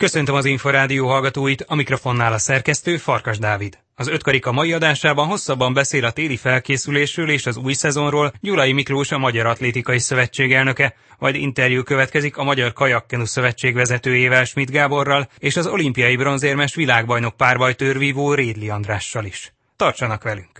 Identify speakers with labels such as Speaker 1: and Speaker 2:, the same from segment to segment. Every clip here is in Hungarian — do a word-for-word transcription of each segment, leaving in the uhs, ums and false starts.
Speaker 1: Köszöntöm az Inforádió hallgatóit, a mikrofonnál a szerkesztő Farkas Dávid. Az ötkarika mai adásában hosszabban beszél a téli felkészülésről és az új szezonról Gyulai Miklós, a Magyar Atlétikai Szövetség elnöke, majd interjú következik a Magyar Kajakkenu Szövetség vezetőjével, Schmidt Gáborral, és az olimpiai bronzérmes világbajnok párbajtőrvívó Rédli Andrással is. Tartsanak velünk!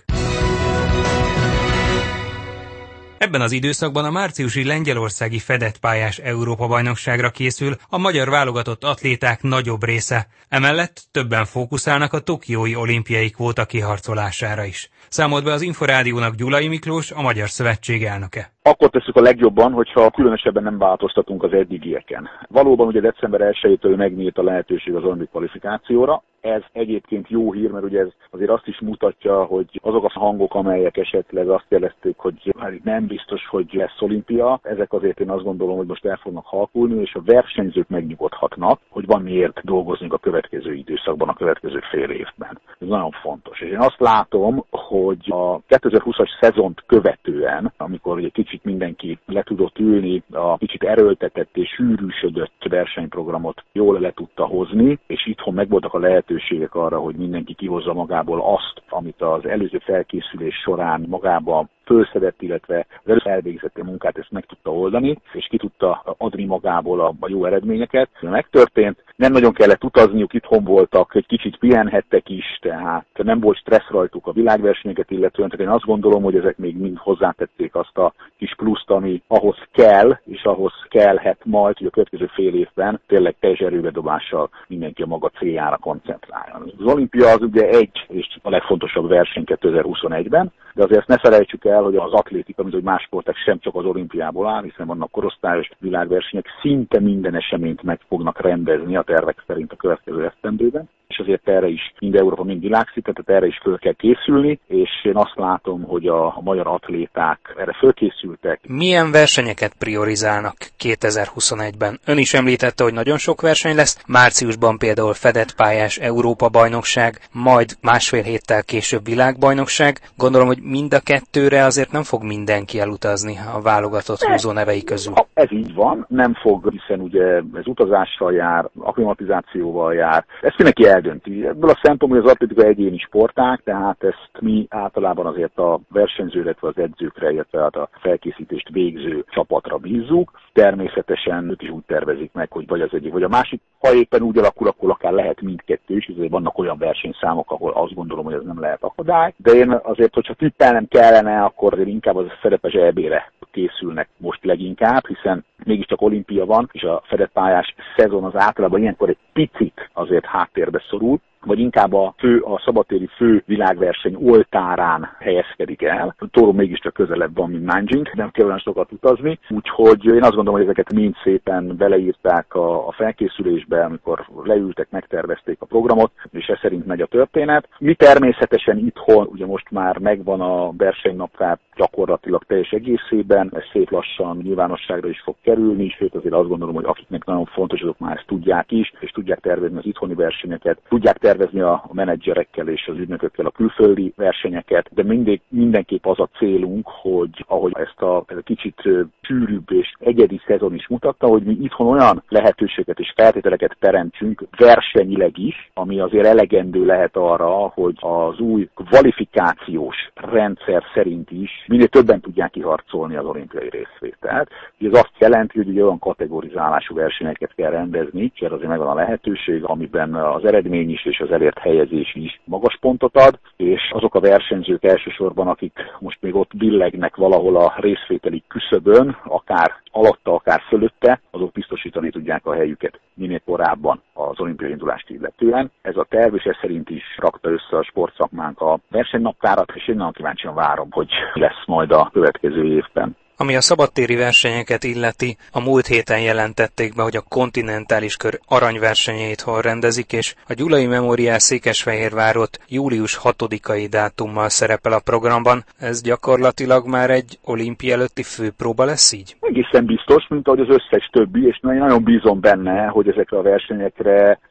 Speaker 1: Ebben az időszakban a márciusi lengyelországi fedett pályás Európa-bajnokságra készül a magyar válogatott atléták nagyobb része. Emellett többen fókuszálnak a tokiói olimpiai kvóta kiharcolására is. Számolt be az Inforádiónak Gyulai Miklós, a Magyar Szövetség elnöke.
Speaker 2: Akkor tesszük a legjobban, hogyha különösebben nem változtatunk az eddigieken. Valóban ugye december elsejétől megnyílt a lehetőség az olimpiai kvalifikációra. Ez egyébként jó hír, mert ugye ez azért azt is mutatja, hogy azok a hangok, amelyek esetleg azt jelezték, hogy nem biztos, hogy lesz olimpia, ezek azért én azt gondolom, hogy most el fognak halkulni, és a versenyzők megnyugodhatnak, hogy van miért dolgoznunk a következő időszakban, a következő fél évben. Ez nagyon fontos. És én azt látom, hogy a kétezer-húszas szezont követően, amikor ugye kicsit mindenki le tudott ülni, a kicsit erőltetett és sűrűsödött versenyprogramot jól le tudta hozni, és itthon megvoltak a lehetőségek arra, hogy mindenki kihozza magából azt, amit az előző felkészülés során magában fölszedett, illetve az először elvégzett a munkát, ezt meg tudta oldani, és ki tudta adni magából a, a jó eredményeket. Megtörtént, nem nagyon kellett utazniuk, itthon voltak, egy kicsit pihenhettek is, tehát nem volt stressz rajtuk a világversenyeket illetően, tehát én azt gondolom, hogy ezek még mind hozzátették azt a kis pluszt, ami ahhoz kell, és ahhoz kellhet majd, hogy a következő fél évben tényleg teljes erőbedobással mindenki a maga céljára koncentráljon. Az olimpia az ugye egy, és a legfontosabb verseny kétezer-huszonegyben, de azért ne felejtsük el, hogy az atlétika, mint hogy más sportok sem csak az olimpiából áll, hiszen vannak korosztályos világversenyek, szinte minden eseményt meg fognak rendezni a tervek szerint a következő esztendőben, és azért erre is mind Európa, mind világszinte, tehát erre is föl kell készülni, és én azt látom, hogy a, a magyar atléták erre fölkészültek.
Speaker 1: Milyen versenyeket priorizálnak kétezer-huszonegyben? Ön is említette, hogy nagyon sok verseny lesz, márciusban például fedett pályás Európa-bajnokság, majd másfél héttel később világbajnokság. Gondolom, hogy mind a kettőre azért nem fog mindenki elutazni a válogatott húzó nevei közül.
Speaker 2: Ez így van, nem fog, hiszen ugye ez utazással jár, akklimatizációval jár. Ezt mindenki eldönti. Ebből a szempontból az atlétika egyéni sportág, tehát ezt mi általában azért a versenyzőre, illetve az edzőkre, illetve a felkészítést végző csapatra bízzuk. Természetesen ők is úgy tervezik meg, hogy vagy az egyik, vagy a másik. Ha éppen úgy alakul, akkor akár lehet mindkettő is, azért vannak olyan versenyszámok, ahol azt gondolom, hogy ez nem lehet akadály. De én azért, hogyha tippelnem kellene, akkor azért inkább az a szerepes é bé-re készülnek most leginkább, hiszen mégiscsak olimpia van, és a fedett pályás szezon az általában ilyenkor egy picit azért háttérbe szorul, vagy inkább a fő, a szabadtéri fő világverseny oltárán helyezkedik el. Tóról mégiscsak közelebb van, mint Nanjing, nem kell olyan sokat utazni, úgyhogy én azt gondolom, hogy ezeket mind szépen beleírták a, a felkészülésbe, amikor leültek, megtervezték a programot, és ez szerint megy a történet. Mi természetesen itthon, ugye most már megvan a versenynaptár gyakorlatilag teljes egészében, ez szép lassan nyilvánosságra is fog kerülni, sőt azért azt gondolom, hogy akiknek nagyon fontos, azok már ezt tudják is, és tudják tervezni az itthoni versenyeket, tudják tervezni a menedzserekkel és az ügynökökkel a külföldi versenyeket, de mindig, mindenképp az a célunk, hogy ahogy ezt a, ez a kicsit sűrűbb és egyedi szezon is mutatta, hogy mi itthon olyan lehetőséget és feltételeket teremtsünk versenyileg is, ami azért elegendő lehet arra, hogy az új kvalifikációs rendszer szerint is minél többen tudják kiharcolni az olimpiai részvételt. Ez azt jelenti, hogy olyan kategorizálású versenyeket kell rendezni, és azért megvan a lehetőség, amiben az eredmény is és az elért helyezés is magas pontot ad, és azok a versenyzők elsősorban, akik most még ott billegnek valahol a részvételi küszöbön, akár alatta, akár fölötte, azok biztosítani tudják a helyüket minél korábban az olimpiai indulást illetően. Ez a terv, és ez szerint is rakta össze a sportszakmánk a versenynaptárat, és én nagyon kíváncsian várom, hogy lesz majd a következő évben.
Speaker 1: Ami a szabadtéri versenyeket illeti, a múlt héten jelentették be, hogy a kontinentális kör aranyversenyeit hol rendezik, és a Gyulai Memoriál Székesfehérvárot július hatodikai dátummal szerepel a programban. Ez gyakorlatilag már egy olimpia előtti főpróba lesz így?
Speaker 2: Egészen biztos, mint ahogy az összes többi, és nagyon bízom benne, hogy ezekre a versenyekre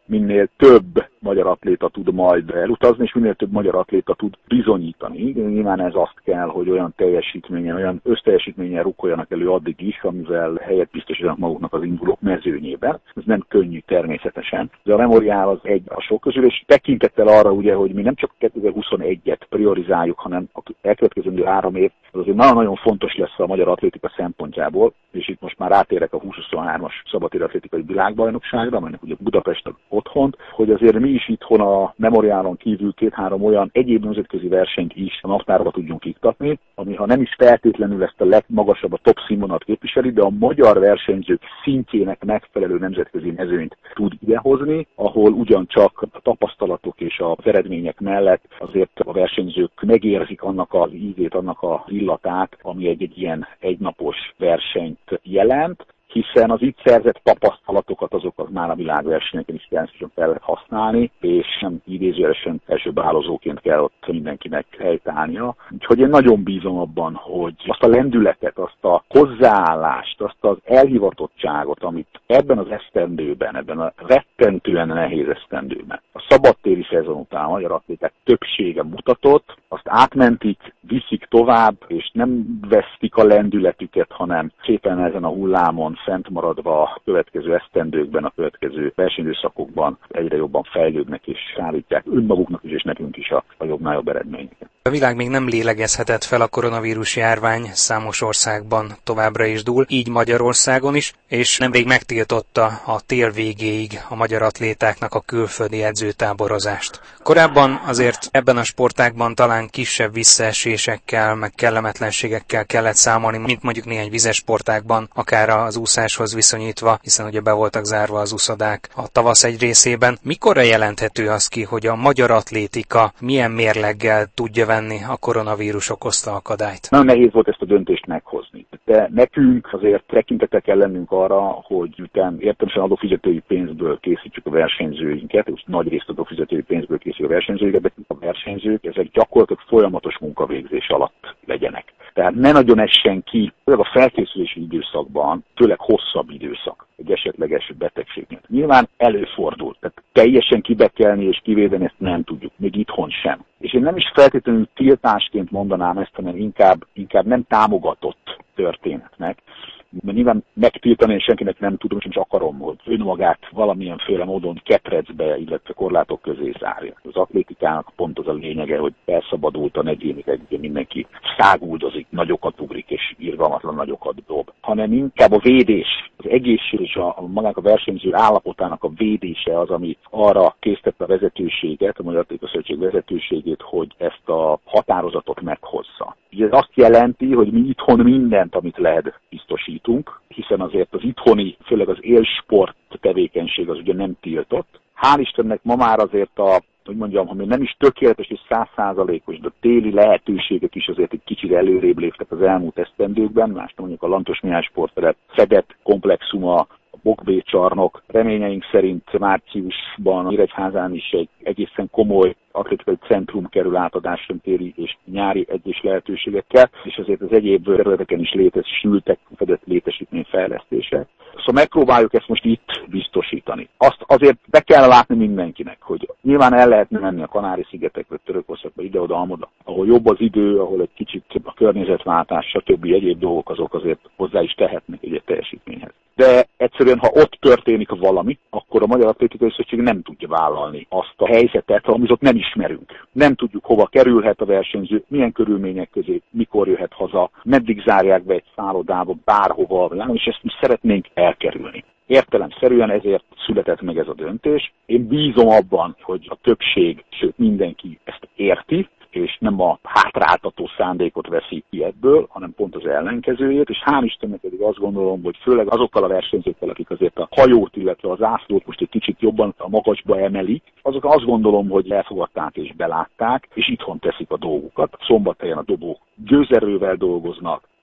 Speaker 2: minél több magyar atléta tud majd elutazni, és minél több magyar atléta tud bizonyítani. Nyilván ez azt kell, hogy olyan teljesítményen, olyan összteljesítményen rukkoljanak elő addig is, amivel helyet biztosítanak maguknak az indulók mezőnyében. Ez nem könnyű természetesen. De a memoriál az egy a sok közül, és tekintettel arra ugye, hogy mi nem csak kétezer-huszonegyet priorizáljuk, hanem a elkövetkező három év az azért nagyon-nagyon fontos lesz a magyar atlétika szempontjából, és itt most már rátérek a húsz-huszonhármas szabadtéri atlétikai világbajnokságra, amelynek ugye Budapest otthon, hogy azért mi is itthon a memoriálon kívül két-három olyan egyéb nemzetközi versenyt is a naptárba tudjunk iktatni, ami ha nem is feltétlenül ezt a legmagasabb, a top színvonalat képviseli, de a magyar versenyzők szintjének megfelelő nemzetközi mezőnyt tud idehozni, ahol ugyancsak a tapasztalatok és az eredmények mellett azért a versenyzők megérzik annak az ízét, annak az illatát, ami egy-egy ilyen egynapos versenyt jelent, hiszen az itt szerzett tapasztalatokat azokat már a világversenyeken is természetesen fel lehet használni, és nem idézőjelesen elsőbeállozóként kell ott mindenkinek helytállnia. Úgyhogy én nagyon bízom abban, hogy azt a lendületet, azt a hozzáállást, azt az elhivatottságot, amit ebben az esztendőben, ebben a rettentően nehéz esztendőben, a szabadtéri szezon után a magyar atléták többsége mutatott, azt átmentik, viszik tovább, és nem vesztik a lendületüket, hanem szépen ezen a hullámon fent maradva a következő esztendőkben, a következő versenyidőszakokban egyre jobban fejlődnek és szállítják önmaguknak is és nekünk is a, a jobbnál jobb eredményeket.
Speaker 1: A világ még nem lélegezhetett fel, a koronavírus járvány számos országban továbbra is dúl, így Magyarországon is, és nemrég megtiltotta a tél végéig a magyar atlétáknak a külföldi edzőtáborozást. Korábban azért ebben a sportágban talán kisebb visszaesésekkel, meg kellemetlenségekkel kellett számolni, mint mondjuk néhány vizes sportágban, akár az úszáshoz viszonyítva, hiszen ugye be voltak zárva az úszodák a tavasz egy részében. Mikorra jelenthető az ki, hogy a magyar atlétika milyen mérleggel tudja venni a koronavírus okozta akadályt?
Speaker 2: Nagyon nehéz volt ezt a döntést meghozni. De nekünk azért tekintettel kell lennünk arra, hogy utána értelmesen adófizetői pénzből készítjük a versenyzőinket, és nagy részt adófizetői pénzből készítjük a versenyzőinket, de a versenyzők ezek gyakorlatilag folyamatos munkavégzés alatt legyenek. Tehát ne nagyon essen ki, főleg a felkészülési időszakban, főleg hosszabb időszak egy esetleges betegségnél. Nyilván előfordul, tehát teljesen kibekelni és kivédeni ezt nem tudjuk, még itthon sem. És én nem is feltétlenül tiltásként mondanám ezt, hanem inkább, inkább nem támogatott történetnek. Mert nyilván megtiltani, és senkinek nem tudom, és akarom, hogy önmagát valamilyenféle módon ketrecbe, illetve korlátok közé zárja. Az atlétikának pont az a lényege, hogy elszabadultan egyénik, egy mindenki száguldozik, nagyokat ugrik és irgalmatlan nagyokat dob. Hanem inkább a védés, az egészség és a, a magának a versenyző állapotának a védése az, ami arra késztette a vezetőséget, a Magyar Atlétikai Szövetség vezetőségét, hogy ezt a határozatot meghozza. Ugye ez azt jelenti, hogy mi itthon mindent, amit lehet, biztosítunk, hiszen azért az itthoni, főleg az élsport tevékenység az ugye nem tiltott. Hál' Istennek ma már azért a, hogy mondjam, ha még nem is tökéletes és száz százalékos, de téli lehetőségek is azért egy kicsit előrébb léptek az elmúlt esztendőkben. Más mondjuk a Lantos Mihály sportterep Szedett komplexuma, a Bokbé csarnok. Reményeink szerint márciusban Nyíregyházán is egy egészen komoly atlétikai centrum kerül átadásra téri és nyári egyes lehetőségekkel, és azért az egyéb területeken is létesültek fedett létesítmény fejlesztése. Szóval megpróbáljuk ezt most itt biztosítani. Azt azért be kell látni mindenkinek, hogy nyilván el lehetne menni a Kanári-szigetekre, Törökországba, ide-oda, amoda, ahol jobb az idő, ahol egy kicsit a környezetváltás, stb. Egyéb dolgok azok azért hozzá is tehetnek egy teljesítményhez. De egyszerűen, ha ott történik valami, akkor a Magyar Atlétikai Szövetség nem tudja vállalni azt a helyzetet, amit ott nem ismerünk. Nem tudjuk, hova kerülhet a versenyző, milyen körülmények közé, mikor jöhet haza, meddig zárják be egy szállodába, bárhova, és ezt mi szeretnénk elkerülni. Értelemszerűen ezért született meg ez a döntés. Én bízom abban, hogy a többség, sőt mindenki ezt érti, és nem a hátráltató szándékot veszi ki ebből, hanem pont az ellenkezőjét, és hál' Istennek pedig azt gondolom, hogy főleg azokkal a versenyzőkkel, akik azért a hajót, illetve az ászlót most egy kicsit jobban a magasba emelik, azok azt gondolom, hogy elfogadták és belátták, és itthon teszik a dolgukat. Szombathelyen a dobók gőzerővel dolgoznak,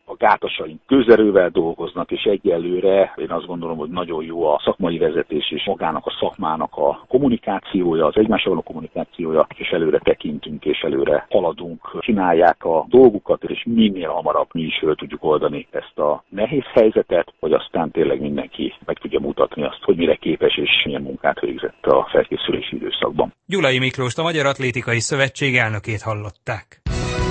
Speaker 2: a gátasaink közerővel dolgoznak, és egyelőre én azt gondolom, hogy nagyon jó a szakmai vezetés és magának a szakmának a kommunikációja, az egymással való kommunikációja, és előre tekintünk, és előre haladunk, csinálják a dolgukat, és minél hamarabb mi is föl tudjuk oldani ezt a nehéz helyzetet, hogy aztán tényleg mindenki meg tudja mutatni azt, hogy mire képes és milyen munkát végzett a felkészülési időszakban.
Speaker 1: Gyulai Miklóst, a Magyar Atlétikai Szövetség elnökét hallották.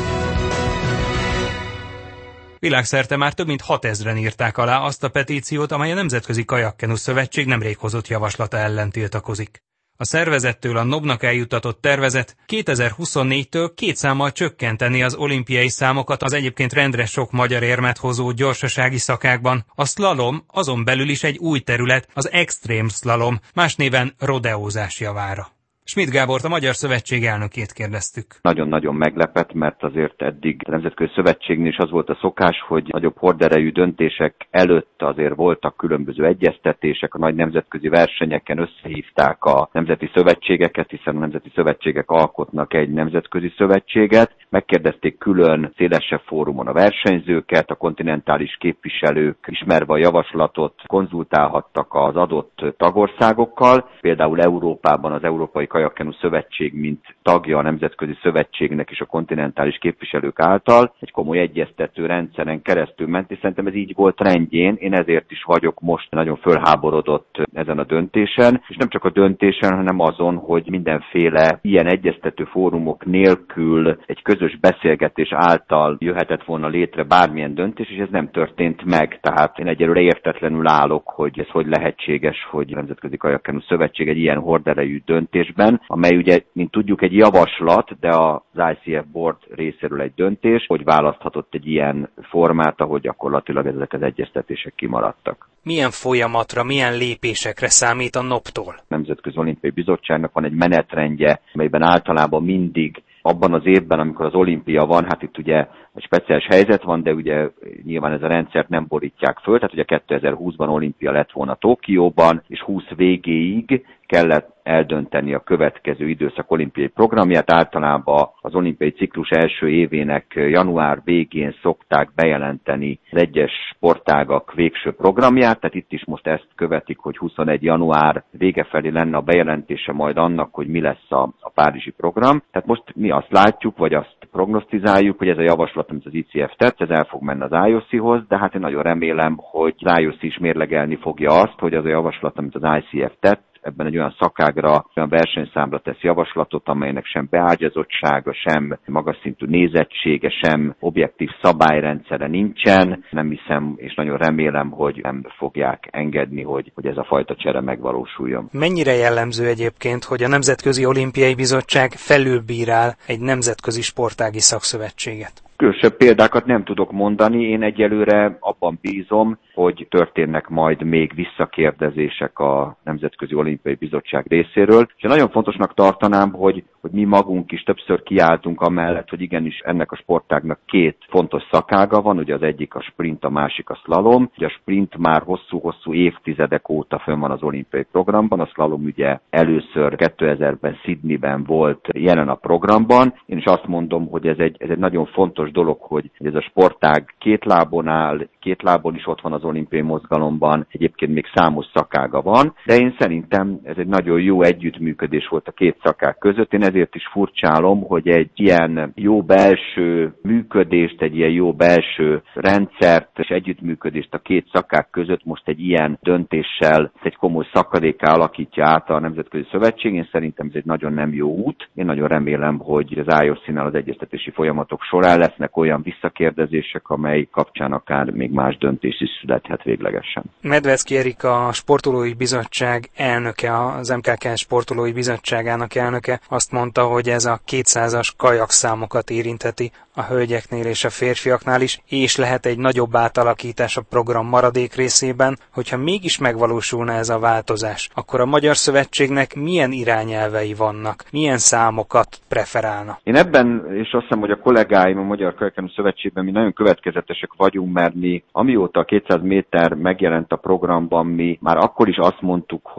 Speaker 1: Világszerte már több mint hatezren írták alá azt a petíciót, amely a Nemzetközi Kajakkenu Szövetség nemrég hozott javaslata ellen tiltakozik. A szervezettől a NOB-nak eljuttatott tervezet kétezer-huszonnégytől két számmal csökkenteni az olimpiai számokat az egyébként rendre sok magyar érmet hozó gyorsasági szakákban. A szlalom azon belül is egy új terület, az extrém szlalom, más néven rodeózás javára. Schmidt Gábort, a Magyar Szövetség elnökét kérdeztük.
Speaker 3: Nagyon-nagyon meglepett, mert azért eddig a Nemzetközi Szövetségnél is az volt a szokás, hogy nagyobb horderejű döntések előtt azért voltak különböző egyeztetések, a nagy nemzetközi versenyeken összehívták a nemzeti szövetségeket, hiszen a nemzeti szövetségek alkotnak egy nemzetközi szövetséget, megkérdezték külön szélesebb fórumon a versenyzőket, a kontinentális képviselők ismerve a javaslatot konzultálhattak az adott tagországokkal, például Európában az Európai Kajakkenu Szövetség, mint tagja a Nemzetközi Szövetségnek és a kontinentális képviselők által egy komoly egyeztető rendszeren keresztül ment, és szerintem ez így volt rendjén. Én ezért is vagyok most nagyon fölháborodott ezen a döntésen, és nem csak a döntésen, hanem azon, hogy mindenféle ilyen egyeztető fórumok nélkül egy közös beszélgetés által jöhetett volna létre bármilyen döntés, és ez nem történt meg. Tehát én egyelőre értetlenül állok, hogy ez hogy lehetséges, hogy a Nemzetközi Kajakkenu Szövetség egy ilyen horderejű döntésben, amely ugye, mint tudjuk, egy javaslat, de az I C F Board részéről egy döntés, hogy választhatott egy ilyen formát, ahogy gyakorlatilag ezek az egyeztetések kimaradtak.
Speaker 1: Milyen folyamatra, milyen lépésekre számít a NOB-tól?
Speaker 3: A Nemzetközi Olimpiai Bizottságnak van egy menetrendje, amelyben általában mindig abban az évben, amikor az olimpia van, hát itt ugye egy speciális helyzet van, de ugye nyilván ez a rendszert nem borítják föl, tehát ugye kétezer-húszban olimpia lett volna Tokióban, és húsz végéig kellett eldönteni a következő időszak olimpiai programját. Általában az olimpiai ciklus első évének január végén szokták bejelenteni az egyes sportágak végső programját, tehát itt is most ezt követik, hogy huszonegy január vége felé lenne a bejelentése majd annak, hogy mi lesz a, a párizsi program. Tehát most mi azt látjuk, vagy azt prognosztizáljuk, hogy ez a javaslat, amit az I C F tett, ez el fog menni az I O C-hoz, de hát én nagyon remélem, hogy az I O C is mérlegelni fogja azt, hogy az a javaslat, amit az I C F tett, ebben egy olyan szakágra, olyan versenyszámra tesz javaslatot, amelynek sem beágyazottsága, sem magas szintű nézettsége, sem objektív szabályrendszere nincsen. Nem hiszem, és nagyon remélem, hogy nem fogják engedni, hogy, hogy ez a fajta csere megvalósuljon.
Speaker 1: Mennyire jellemző egyébként, hogy a Nemzetközi Olimpiai Bizottság felülbírál egy nemzetközi sportági szakszövetséget?
Speaker 3: Különösebb példákat nem tudok mondani, én egyelőre abban bízom, hogy történnek majd még visszakérdezések a Nemzetközi Olimpiai Bizottság részéről. És nagyon fontosnak tartanám, hogy, hogy mi magunk is többször kiálltunk amellett, hogy igenis ennek a sportágnak két fontos szakága van, ugye az egyik a sprint, a másik a szlalom. Ugye a sprint már hosszú-hosszú évtizedek óta fönn van az olimpiai programban, a szlalom ugye először kétezerben Sydneyben volt jelen a programban. Én is azt mondom, hogy ez egy, ez egy nagyon fontos dolog, hogy ez a sportág két lábon áll, két lábon is ott van az olimpiai mozgalomban, egyébként még számos szakága van, de én szerintem ez egy nagyon jó együttműködés volt a két szakák között. Én ezért is furcsálom, hogy egy ilyen jó belső működést, egy ilyen jó belső rendszert és együttműködést a két szakák között most egy ilyen döntéssel egy komoly szakadékká alakítja át a Nemzetközi Szövetség. Én szerintem ez egy nagyon nem jó út. Én nagyon remélem, hogy az I O C-nál az egyeztetési folyamatok során lesznek olyan visszakérdezések, amely kapcsán akár még más döntés is születhet véglegesen.
Speaker 1: Medvecki Erika, a Sportolói Bizottság elnöke, az M K K Sportolói Bizottságának elnöke azt mondta, hogy ez a kétszázas kajakszámokat érintheti a hölgyeknél és a férfiaknál is, és lehet egy nagyobb átalakítás a program maradék részében. Hogyha mégis megvalósulna ez a változás, akkor a Magyar Szövetségnek milyen irányelvei vannak, milyen számokat preferálna?
Speaker 3: Én ebben, és azt hiszem, hogy a kollégáim a Magyar Kajakkenu Szövetségben mi nagyon következetesek vagyunk, mert mi amióta a kétszáz méter megjelent a programban, mi már akkor is azt mondtuk, hogy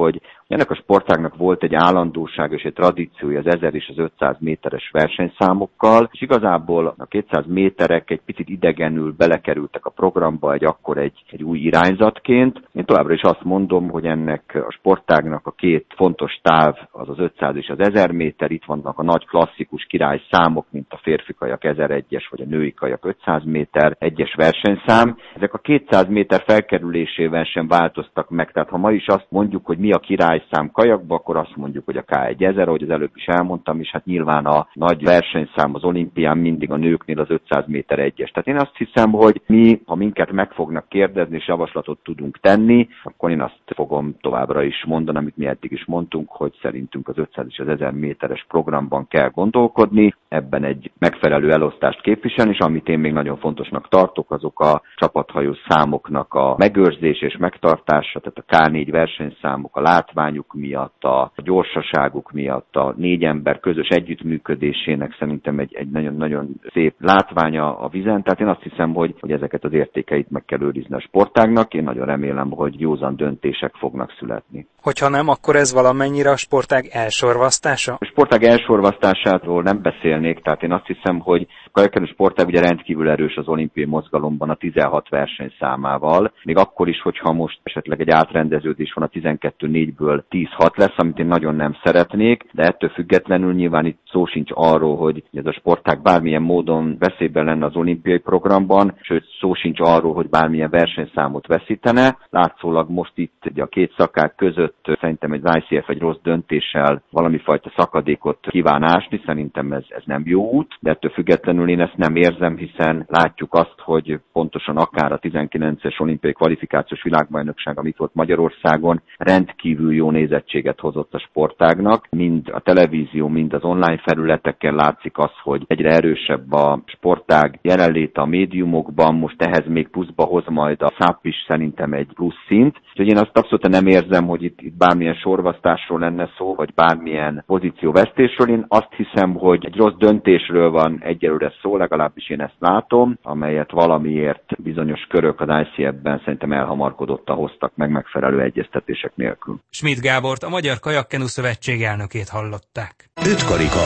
Speaker 3: Ennek a sportágnak volt egy állandóság és egy tradíciója az ezer és az ötszáz méteres versenyszámokkal, és igazából a kétszáz méterek egy picit idegenül belekerültek a programba egy akkor egy, egy új irányzatként. Én továbbra is azt mondom, hogy ennek a sportágnak a két fontos táv az az ötszáz és az ezer méter, itt vannak a nagy klasszikus király számok, mint a férfi kajak ezeregyes vagy a női kajak ötszáz méter egyes versenyszám. Ezek a kétszáz méter felkerülésével sem változtak meg, tehát ha ma is azt mondjuk, hogy mi a királyszám kajakba, akkor azt mondjuk, hogy a ká ezer, ahogy az előbb is elmondtam, és hát nyilván a nagy versenyszám az olimpián mindig a nőknél az ötszáz méter egyes. Tehát én azt hiszem, hogy mi, ha minket meg fognak kérdezni és javaslatot tudunk tenni, akkor én azt fogom továbbra is mondani, amit mi eddig is mondtunk, hogy szerintünk az ötszáz és az ezer méteres programban kell gondolkodni, ebben egy megfelelő elosztást képviselni, és amit én még nagyon fontosnak tartok, azok a csapathajó számoknak a megőrzés és megtartása, tehát a ká négy versenyszámok a látványuk miatt, a gyorsaságuk miatt, a négy ember közös együttműködésének szerintem egy, egy nagyon-nagyon szép látványa a vizen, tehát én azt hiszem, hogy, hogy ezeket az értékeit meg kell őrizni a sportágnak, én nagyon remélem, hogy józan döntések fognak születni.
Speaker 1: Hogyha nem, akkor ez valamennyire a sportág elsorvasztása?
Speaker 3: A sportág elsorvasztásáról nem beszélnék, tehát én azt hiszem, hogy a kajakkenő sportág ugye rendkívül erős az olimpiai mozgalomban a tizenhat versenyszámával, még akkor is, hogyha most esetleg egy átrendeződés van, a tizenkettő négyből tíz hat lesz, amit én nagyon nem szeretnék, de ettől függetlenül nyilván itt szó sincs arról, hogy ez a sportág bármilyen módon veszélyben lenne az olimpiai programban, sőt szó sincs arról, hogy bármilyen versenyszámot veszítene. Látszólag most itt ugye a két szakák között szerintem egy i cé ef egy rossz döntéssel valami fajta szakadékot kíván ásni, szerintem ez, ez nem jó út, de ettől függetlenül én ezt nem érzem, hiszen látjuk azt, hogy pontosan akár a tizenkilences olimpiai kvalifikációs világbajnokság, amit volt Magyarországon, rendkívül jó nézettséget hozott a sportágnak, mind a televízió, mind az online felületeken látszik az, hogy egyre erősebb a sportág jelenléte a médiumokban, most ehhez még pluszba hoz majd a száp is szerintem egy plusz szint, úgyhogy én azt abszolút nem érzem, hogy itt, itt bármilyen sorvasztásról lenne szó, vagy bármilyen pozícióvesztésről. Én azt hiszem, hogy egy rossz döntésről van egyelőre szó, legalábbis én ezt látom, amelyet valamiért bizonyos körök az i cé ef-ben szerintem elhamarkodottan hoztak meg megfelelő egyeztetések nélkül.
Speaker 1: Schmidt Gábort, a Magyar Kajakkenu Szövetség elnökét hallották.
Speaker 4: Öt karika.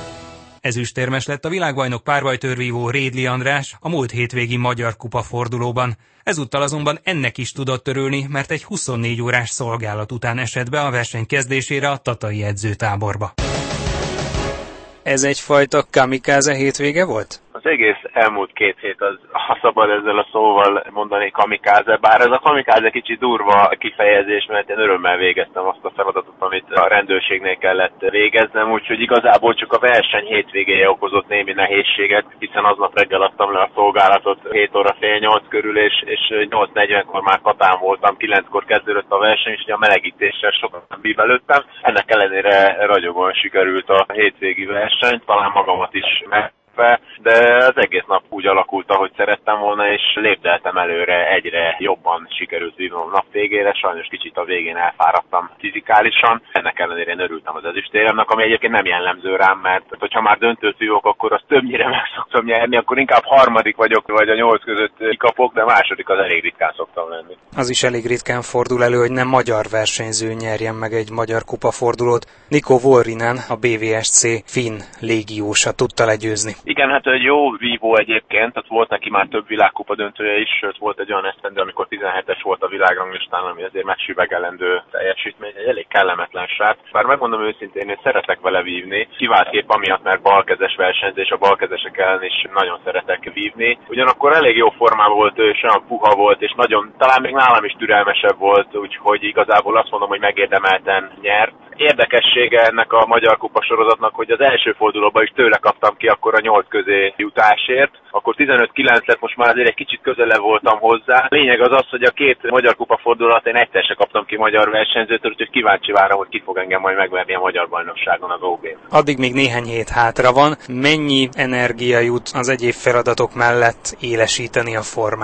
Speaker 1: Ezüstérmes lett a világbajnok párbajtőrvívó Rédli András a múlt hétvégi Magyar Kupa fordulóban. Ezúttal azonban ennek is tudott örülni, mert egy huszonnégy órás szolgálat után esett be a verseny kezdésére a tatai edzőtáborba. Ez egyfajta kamikáze hétvége volt?
Speaker 5: Az egész elmúlt két hét, az, ha szabad ezzel a szóval mondani, kamikáze, bár ez a kamikáze kicsit durva kifejezés, mert én örömmel végeztem azt a feladatot, amit a rendőrségnél kellett végeznem, úgyhogy igazából csak a verseny hétvégéje okozott némi nehézséget, hiszen aznap reggel adtam le a szolgálatot hét óra fél nyolc körül, és, és nyolc negyvenkor már Katán voltam, kilenckor kezdődött a verseny, és ugye a melegítéssel sokat nem bívelődtem. Ennek ellenére ragyogóan sikerült a hétvégi verseny, talán magamat is meg de az egész nap úgy alakult, ahogy szerettem volna, és lépdeltem előre, egyre jobban sikerült vívnom nap végére, sajnos kicsit a végén elfáradtam fizikálisan, ennek ellenére én örültem az ezüstéremnek, ami egyébként nem jellemző rám, mert hogyha már döntőt vívok, akkor azt többnyire meg szoktam nyerni, akkor inkább harmadik vagyok, vagy a nyolc között kapok, de második az elég ritkán szoktam lenni.
Speaker 1: Az is elég ritkán fordul elő, hogy nem magyar versenyző nyerjen meg egy Magyar Kupa fordulót. Nikó Vuorinen, a bé vé es cé finn légiósa tudta legyőzni.
Speaker 5: Igen, hát egy jó vívó egyébként, tehát volt neki már több világkupa döntője is, sőt volt egy olyan esztendő, amikor tizenhetes volt a világranglistán, ami azért megsüvegelendő teljesítmény, egy elég kellemetlen srác. Bár megmondom őszintén, én szeretek vele vívni, kiváltképp amiatt, mert balkezes versenyzés, a balkezesek ellen is nagyon szeretek vívni. Ugyanakkor elég jó formában volt ő, és olyan puha volt, és nagyon, talán még nálam is türelmesebb volt, úgyhogy igazából azt mondom, hogy megérdemelten nyert. Érdekessége ennek a Magyar Kupa sorozatnak, hogy az első fordulóban is tőle kaptam ki akkor a nyolc közé jutásért, akkor tizenöt kilenc lett, most már azért egy kicsit közelebb voltam hozzá. Lényeg az az, hogy a két Magyar Kupa fordulat én egyszer se kaptam ki magyar versenyzőtől, úgyhogy kíváncsi várom, hogy ki fog engem majd megverni a magyar bajnokságon az ó bén.
Speaker 1: Addig még néhány hét hátra van. Mennyi energia jut az egyéb feladatok mellett élesíteni a formát?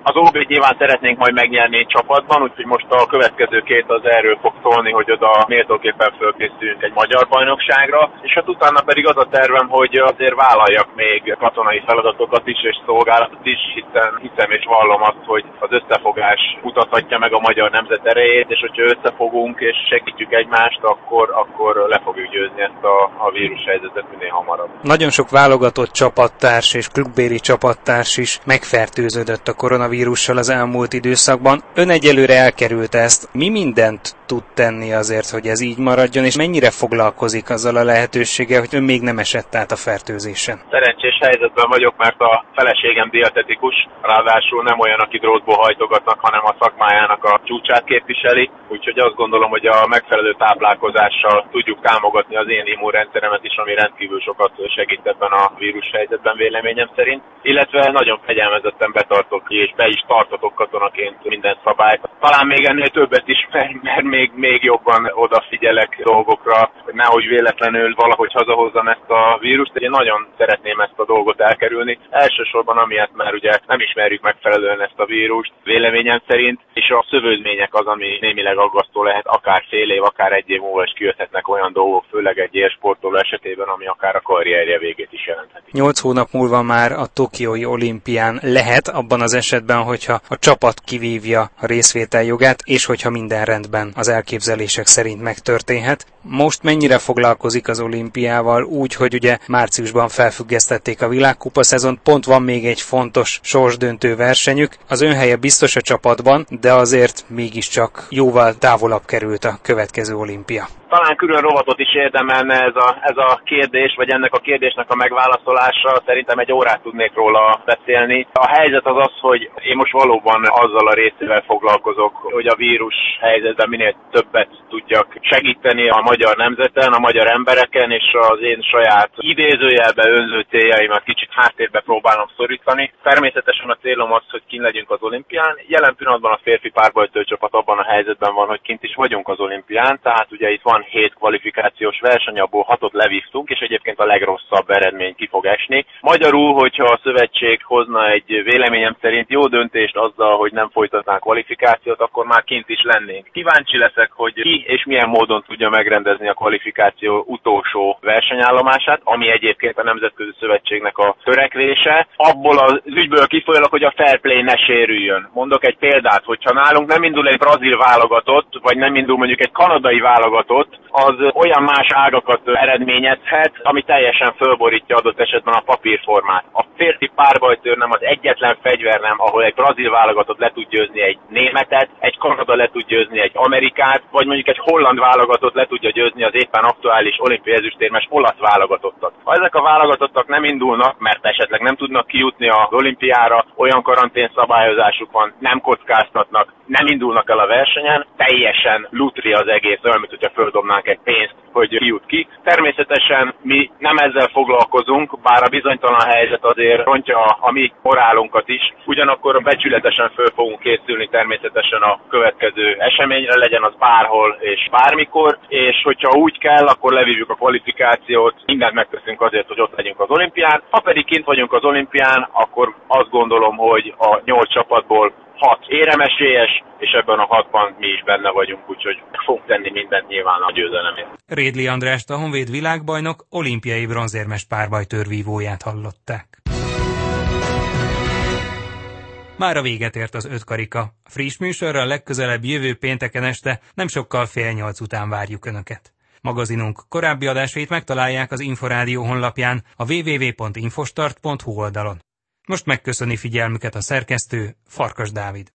Speaker 5: Az ó bét nyilván szeretnénk majd megnyerni csapatban, úgyhogy most a következő két az erről fog szólni, hogy oda méltóképpen fölkészüljünk egy magyar bajnokságra, és hát utána pedig az a tervem, hogy azért vállaljak még katonai feladatokat is és szolgálatot is, hiszen hiszem és vallom azt, hogy az összefogás mutathatja meg a magyar nemzet erejét, és hogyha összefogunk és segítjük egymást, akkor, akkor le fogjuk győzni ezt a, a vírushelyzetet minél hamarabb.
Speaker 1: Nagyon sok válogatott csapattárs és klubbéli csapattárs is megfertőződött a koronavírussal az elmúlt időszakban. Ön egyelőre elkerült ezt. Mi mindent tud tenni azért, hogy ez így maradjon, és mennyire foglalkozik azzal a lehetőséggel, hogy ön még nem esett át a fertőzésen?
Speaker 5: Szerencsés helyzetben vagyok, mert a feleségem dietetikus, ráadásul nem olyan, aki drótból hajtogatnak, hanem a szakmájának a csúcsát képviseli, úgyhogy azt gondolom, hogy a megfelelő táplálkozással tudjuk támogatni az én immunrendszeremet is, ami rendkívül sokat segít ebben a vírushelyzetben véleményem szerint, illetve nagyon fegyelmezetten betartok és be is tartatok katonaként minden szabályt. Talán még ennél többet is, mert még, még jobban odafigyelek dolgokra, hogy nehogy véletlenül valahogy hazahozzam ezt a vírust, de én nagyon szeretném ezt a dolgot elkerülni. Elsősorban amiatt, mert ugye nem ismerjük megfelelően ezt a vírust, véleményem szerint, és a szövődmények az, ami némileg aggasztó lehet, akár fél év, akár egy év múlva is kijöhetnek olyan dolgok, főleg egy élsportoló esetében, ami akár a karrierje végét is jelentheti.
Speaker 1: Nyolc hónap múlva már a tokiói olimpián lehet, abban az esetben, hogyha a csapat kivívja a részvétel jogát, és hogyha minden rendben az elképzelések szerint megtörténhet. Most mennyire foglalkozik az olimpiával úgy, hogy ugye márciusban felfüggesztették a világkupa szezont, pont van még egy fontos sorsdöntő versenyük. Az ön helye biztos a csapatban, de azért mégiscsak jóval távolabb került a következő olimpia.
Speaker 5: Talán külön rovatot is érdemelne ez a, ez a kérdés, vagy ennek a kérdésnek a megválaszolása. Szerintem egy órát tudnék róla beszélni. A helyzet az az, hogy én most valóban azzal a részével foglalkozok, hogy a vírus helyzetben minél többet tudjak segíteni a magyar nemzeten, a magyar embereken, és az én saját idézőjelbe önző céljaimat kicsit háttérbe próbálom szorítani. Természetesen a célom az, hogy kint legyünk az olimpián. Jelen pillanatban a férfi párbajtőcsapat abban a helyzetben van, hogy kint is vagyunk az olimpián, tehát ugye itt van hét kvalifikációs verseny, abból hatot levívtunk, és egyébként a legrosszabb eredmény ki fog esni. Magyarul, hogyha a szövetség hozna egy véleményem szerint jó döntést azzal, hogy nem folytatnánk kvalifikációt, akkor már kint is lennénk. Kíváncsi leszek, hogy ki és milyen módon tudja megrendezni a kvalifikáció utolsó versenyállomását, ami egyébként a Nemzetközi Szövetségnek a törekvése. Abból az ügyből kifolyólag, hogy a fair play ne sérüljön. Mondok egy példát, hogyha nálunk nem indul egy brazil válogatott, vagy nem indul mondjuk egy kanadai válogatott, az olyan más ágakat eredményezhet, ami teljesen fölborítja adott esetben a papírformát. A férfi párbajtőr nem az egyetlen fegyver nem, ahol egy brazil válogatott le tud győzni egy németet, egy Kanada le tud győzni egy Amerikát, vagy mondjuk egy holland válogatott le tudja győzni az éppen aktuális olimpiai ezüstérmes olasz válogatottat. Ha ezek a válogatottak nem indulnak, mert esetleg nem tudnak kijutni az olimpiára, olyan karantén szabályozásuk van, nem kockáztatnak, nem indulnak el a versenyen, teljesen lutri az egész, olyan, mint hogyha földobnánk egy pénzt, hogy kijut ki. Természetesen mi nem ezzel foglalkozunk, bár a bizonytalan helyzet azért rontja a, a mi morálunkat is, ugyanakkor becsületesen föl fogunk készülni természetesen a következő eseményre, legyen az bárhol és bármikor, és hogyha úgy kell, akkor levívjuk a kvalifikációt, mindent megteszünk azért, hogy ott legyünk az olimpián. Ha pedig kint vagyunk az olimpián, akkor azt gondolom, hogy a nyolc csapatból hat éremesélyes, és ebben a hatban mi is benne vagyunk, úgyhogy fogunk tenni mindent nyilván a győzelemért.
Speaker 1: Rédli Andrást, a Honvéd világbajnok, olimpiai bronzérmes párbajtőrvívóját hallották. Mára véget ért az öt karika. Friss műsorral legközelebb jövő pénteken este, nem sokkal fél nyolc után várjuk Önöket. Magazinunk korábbi adásait megtalálják az Inforádió honlapján, a double-u double-u double-u pont infostart pont hu oldalon. Most megköszöni figyelmüket a szerkesztő, Farkas Dávid.